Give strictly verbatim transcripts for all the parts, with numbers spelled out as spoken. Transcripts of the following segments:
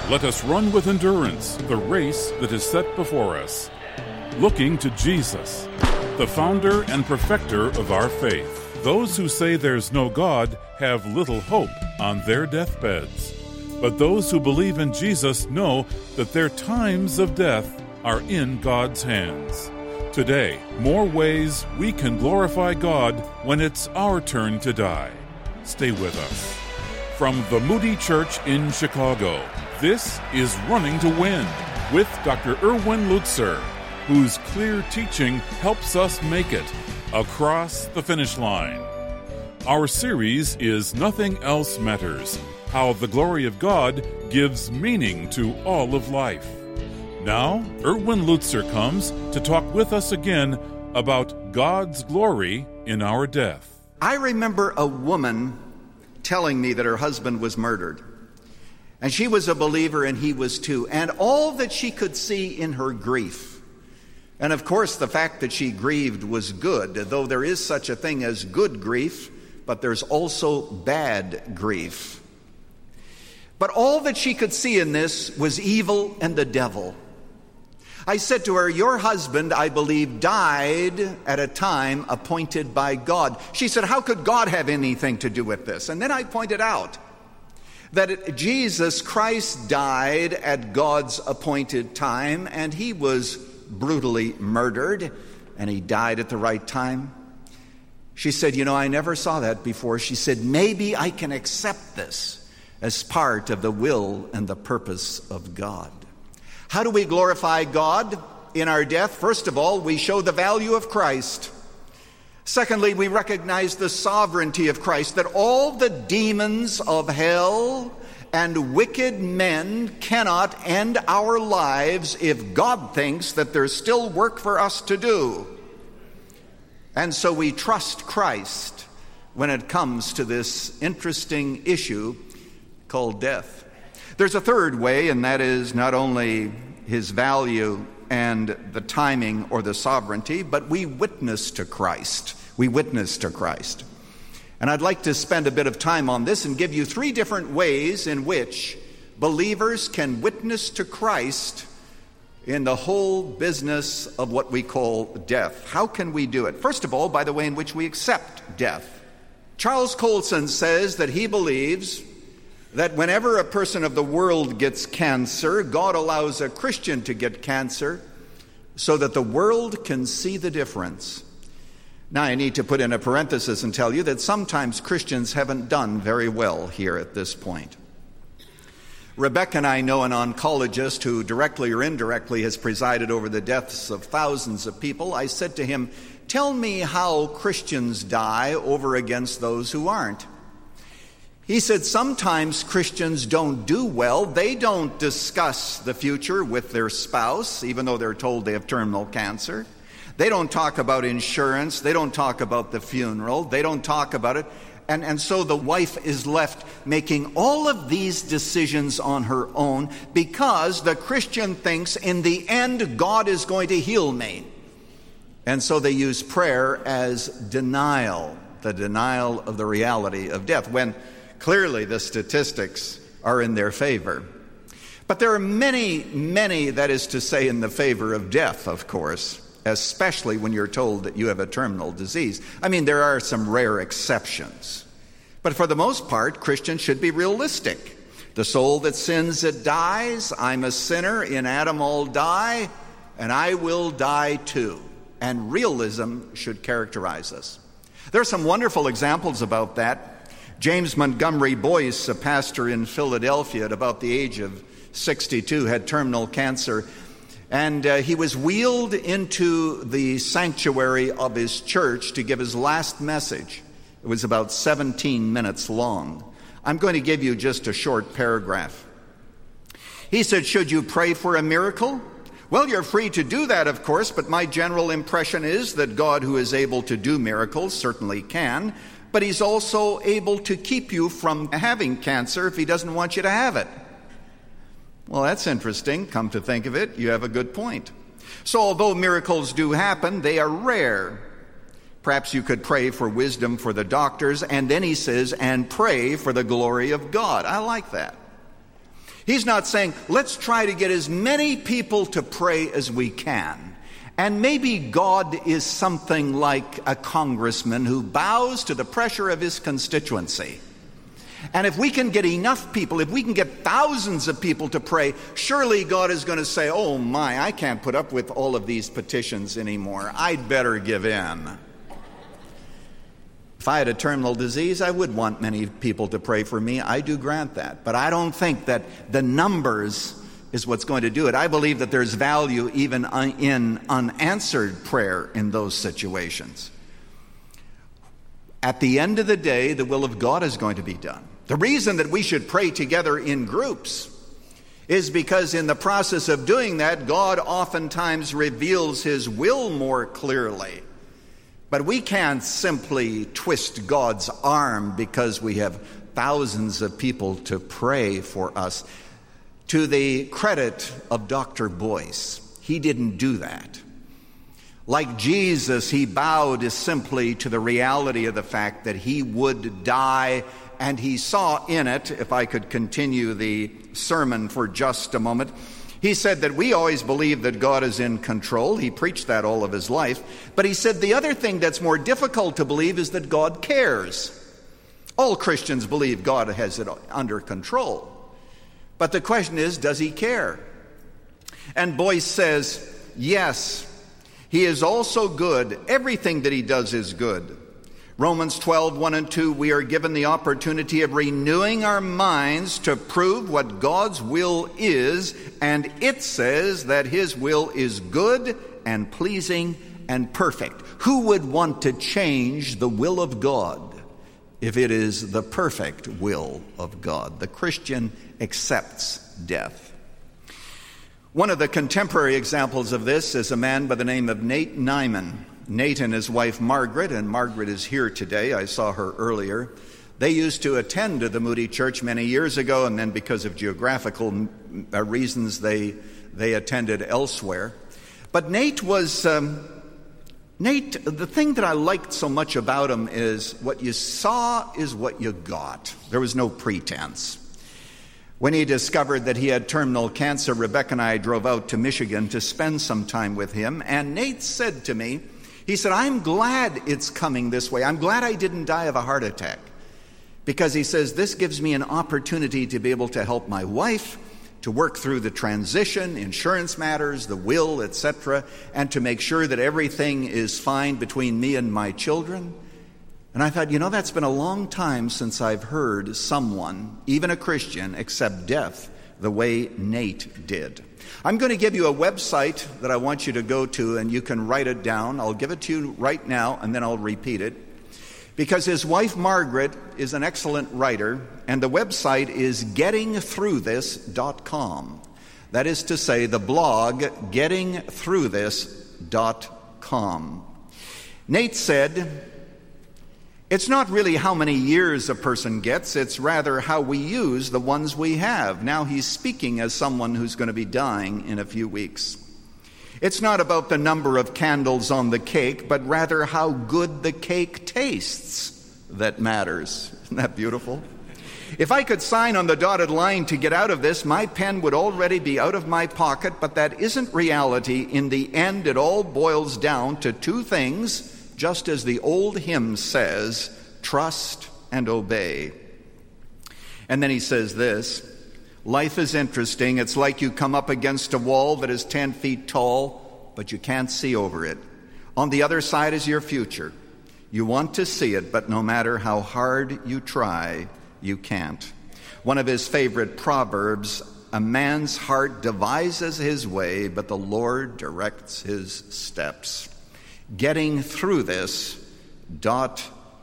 Let us run with endurance the race that is set before us, looking to Jesus, the founder and perfecter of our faith. Those who say there's no God have little hope on their deathbeds. But those who believe in Jesus know that their times of death are in God's hands. Today, more ways we can glorify God when it's our turn to die. Stay with us. From the Moody Church in Chicago, this is Running to Win with Doctor Erwin Lutzer, whose clear teaching helps us make it across the finish line. Our series is Nothing Else Matters, how the glory of God gives meaning to all of life. Now, Erwin Lutzer comes to talk with us again about God's glory in our death. I remember a woman telling me that her husband was murdered. And she was a believer and he was too. And all that she could see in her grief. And of course, the fact that she grieved was good, though there is such a thing as good grief, but there's also bad grief. But all that she could see in this was evil and the devil. I said to her, your husband, I believe, died at a time appointed by God. She said, how could God have anything to do with this? And then I pointed out that it, Jesus Christ died at God's appointed time, and he was brutally murdered, and he died at the right time. She said, you know, I never saw that before. She said, maybe I can accept this as part of the will and the purpose of God. How do we glorify God in our death? First of all, we show the value of Christ. Secondly, we recognize the sovereignty of Christ, that all the demons of hell and wicked men cannot end our lives if God thinks that there's still work for us to do. And so we trust Christ when it comes to this interesting issue called death. There's a third way, and that is not only his value and the timing or the sovereignty, but we witness to Christ. We witness to Christ. And I'd like to spend a bit of time on this and give you three different ways in which believers can witness to Christ in the whole business of what we call death. How can we do it? First of all, by the way in which we accept death. Charles Colson says that he believes that whenever a person of the world gets cancer, God allows a Christian to get cancer so that the world can see the difference. Now, I need to put in a parenthesis and tell you that sometimes Christians haven't done very well here at this point. Rebecca and I know an oncologist who directly or indirectly has presided over the deaths of thousands of people. I said to him, tell me how Christians die over against those who aren't. He said sometimes Christians don't do well. They don't discuss the future with their spouse, even though they're told they have terminal cancer. They don't talk about insurance. They don't talk about the funeral. They don't talk about it. And, and so the wife is left making all of these decisions on her own because the Christian thinks in the end God is going to heal me. And so they use prayer as denial, the denial of the reality of death, when clearly the statistics are in their favor. But there are many, many, that is to say, in the favor of death, of course, especially when you're told that you have a terminal disease. I mean, there are some rare exceptions. But for the most part, Christians should be realistic. The soul that sins, it dies. I'm a sinner. In Adam I'll die, and I will die too. And realism should characterize us. There are some wonderful examples about that. James Montgomery Boyce, a pastor in Philadelphia at about the age of sixty-two, had terminal cancer. And uh, he was wheeled into the sanctuary of his church to give his last message. It was about seventeen minutes long. I'm going to give you just a short paragraph. He said, should you pray for a miracle? Well, you're free to do that, of course, but my general impression is that God, who is able to do miracles, certainly can, but he's also able to keep you from having cancer if he doesn't want you to have it. Well, that's interesting. Come to think of it, you have a good point. So although miracles do happen, they are rare. Perhaps you could pray for wisdom for the doctors, and then he says, and pray for the glory of God. I like that. He's not saying, let's try to get as many people to pray as we can. And maybe God is something like a congressman who bows to the pressure of his constituency. And if we can get enough people, if we can get thousands of people to pray, surely God is going to say, oh my, I can't put up with all of these petitions anymore. I'd better give in. If I had a terminal disease, I would want many people to pray for me. I do grant that. But I don't think that the numbers is what's going to do it. I believe that there's value even in unanswered prayer in those situations. At the end of the day, the will of God is going to be done. The reason that we should pray together in groups is because in the process of doing that, God oftentimes reveals his will more clearly. But we can't simply twist God's arm because we have thousands of people to pray for us. To the credit of Doctor Boyce, he didn't do that. Like Jesus, he bowed simply to the reality of the fact that he would die, and he saw in it, if I could continue the sermon for just a moment, he said that we always believe that God is in control. He preached that all of his life. But he said the other thing that's more difficult to believe is that God cares. All Christians believe God has it under control. But the question is, does he care? And Boyce says, yes, he is also good. Everything that he does is good. Romans twelve, one and two, we are given the opportunity of renewing our minds to prove what God's will is, and it says that his will is good and pleasing and perfect. Who would want to change the will of God if it is the perfect will of God? The Christian accepts death. One of the contemporary examples of this is a man by the name of Nate Nyman. Nate and his wife Margaret, and Margaret is here today. I saw her earlier. They used to attend to the Moody Church many years ago, and then because of geographical reasons, they they attended elsewhere. But Nate was, um, Nate, the thing that I liked so much about him is what you saw is what you got. There was no pretense. When he discovered that he had terminal cancer, Rebecca and I drove out to Michigan to spend some time with him, and Nate said to me, he said, I'm glad it's coming this way. I'm glad I didn't die of a heart attack. Because he says, this gives me an opportunity to be able to help my wife, to work through the transition, insurance matters, the will, et cetera, and to make sure that everything is fine between me and my children. And I thought, you know, that's been a long time since I've heard someone, even a Christian, accept death the way Nate did. I'm going to give you a website that I want you to go to, and you can write it down. I'll give it to you right now, and then I'll repeat it. Because his wife, Margaret, is an excellent writer, and the website is getting through this dot com. That is to say, the blog getting through this dot com. Nate said, it's not really how many years a person gets, it's rather how we use the ones we have. Now he's speaking as someone who's going to be dying in a few weeks. It's not about the number of candles on the cake, but rather how good the cake tastes that matters. Isn't that beautiful? If I could sign on the dotted line to get out of this, my pen would already be out of my pocket, but that isn't reality. In the end, it all boils down to two things. Just as the old hymn says, trust and obey. And then he says this, life is interesting. It's like you come up against a wall that is ten feet tall, but you can't see over it. On the other side is your future. You want to see it, but no matter how hard you try, you can't. One of his favorite proverbs, a man's heart devises his way, but the Lord directs his steps. Getting through this dot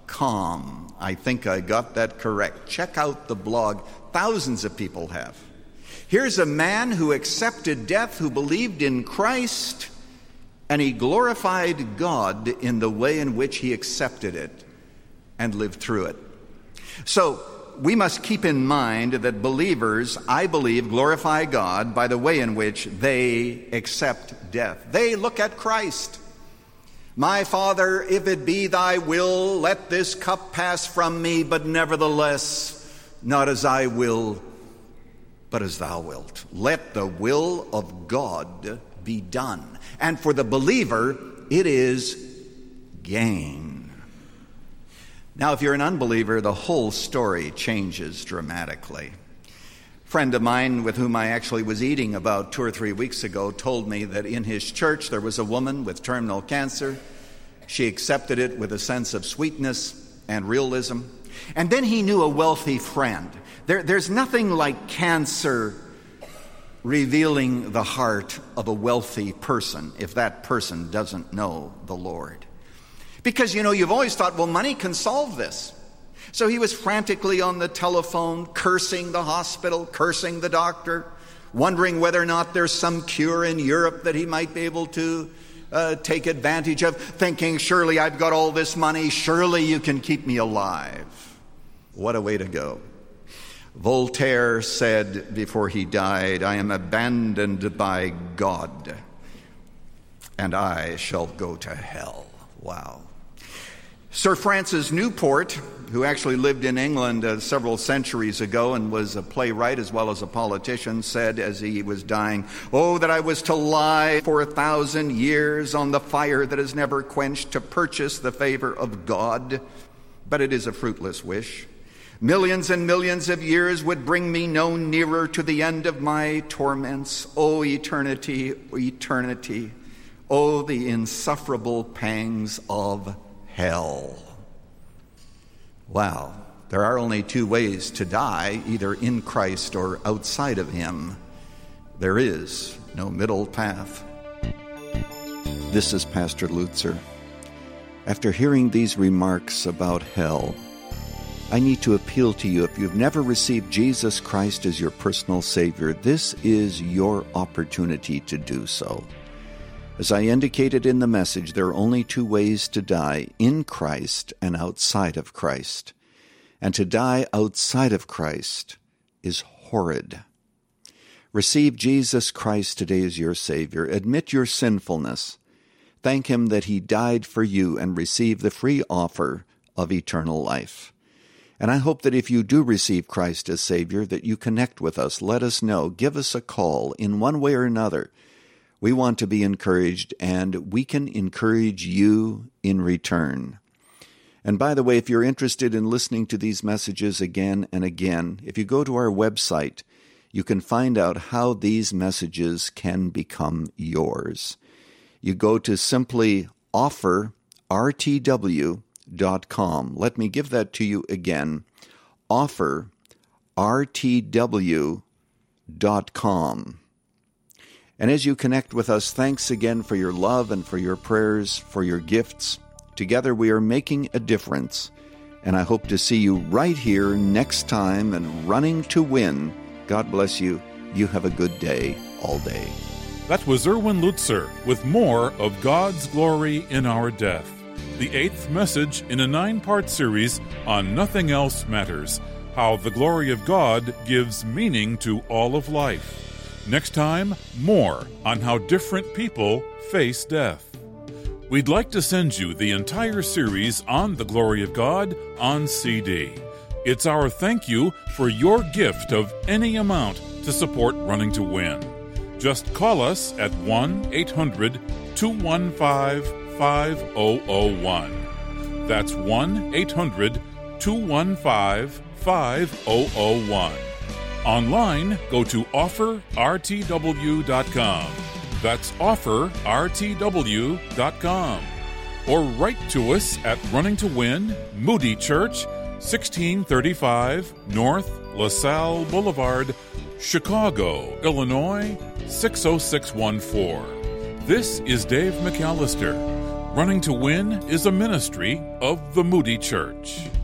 com. I think I got that correct. Check out the blog. Thousands of people have. Here's a man who accepted death, who believed in Christ, and he glorified God in the way in which he accepted it and lived through it. So we must keep in mind that believers, I believe, glorify God by the way in which they accept death. They look at Christ. My Father, if it be thy will, let this cup pass from me, but nevertheless, not as I will, but as thou wilt. Let the will of God be done. And for the believer, it is gain. Now, if you're an unbeliever, the whole story changes dramatically. A friend of mine with whom I actually was eating about two or three weeks ago told me that in his church there was a woman with terminal cancer. She accepted it with a sense of sweetness and realism. And then he knew a wealthy friend. There, there's nothing like cancer revealing the heart of a wealthy person if that person doesn't know the Lord. Because, you know, you've always thought, well, money can solve this. So he was frantically on the telephone, cursing the hospital, cursing the doctor, wondering whether or not there's some cure in Europe that he might be able to uh, take advantage of, thinking, surely I've got all this money, surely you can keep me alive. What a way to go. Voltaire said before he died, I am abandoned by God, and I shall go to hell. Wow. Sir Francis Newport, who actually lived in England uh, several centuries ago and was a playwright as well as a politician, said as he was dying, oh, that I was to lie for a thousand years on the fire that is never quenched to purchase the favor of God. But it is a fruitless wish. Millions and millions of years would bring me no nearer to the end of my torments. O eternity, eternity, O the insufferable pangs of hell. Wow, there are only two ways to die, either in Christ or outside of Him. There is no middle path. This is Pastor Lutzer. After hearing these remarks about hell, I need to appeal to you. If you've never received Jesus Christ as your personal Savior, this is your opportunity to do so. As I indicated in the message, there are only two ways to die, in Christ and outside of Christ. And to die outside of Christ is horrid. Receive Jesus Christ today as your Savior. Admit your sinfulness. Thank Him that He died for you and receive the free offer of eternal life. And I hope that if you do receive Christ as Savior, that you connect with us. Let us know. Give us a call in one way or another. We want to be encouraged, and we can encourage you in return. And by the way, if you're interested in listening to these messages again and again, if you go to our website, you can find out how these messages can become yours. You go to simply offer R T W dot com. Let me give that to you again. offer R T W dot com. And as you connect with us, thanks again for your love and for your prayers, for your gifts. Together we are making a difference. And I hope to see you right here next time and Running to Win. God bless you. You have a good day all day. That was Erwin Lutzer with more of God's glory in our death. The eighth message in a nine-part series on Nothing Else Matters, how the glory of God gives meaning to all of life. Next time, more on how different people face death. We'd like to send you the entire series on the glory of God on C D. It's our thank you for your gift of any amount to support Running to Win. Just call us at one eight hundred two one five five oh oh one. That's one eight hundred two one five five oh oh one. Online, go to offer R T W dot com. That's offer R T W dot com. Or write to us at Running to Win, Moody Church, sixteen thirty-five North LaSalle Boulevard, Chicago, Illinois, six oh six one four. This is Dave McAllister. Running to Win is a ministry of the Moody Church.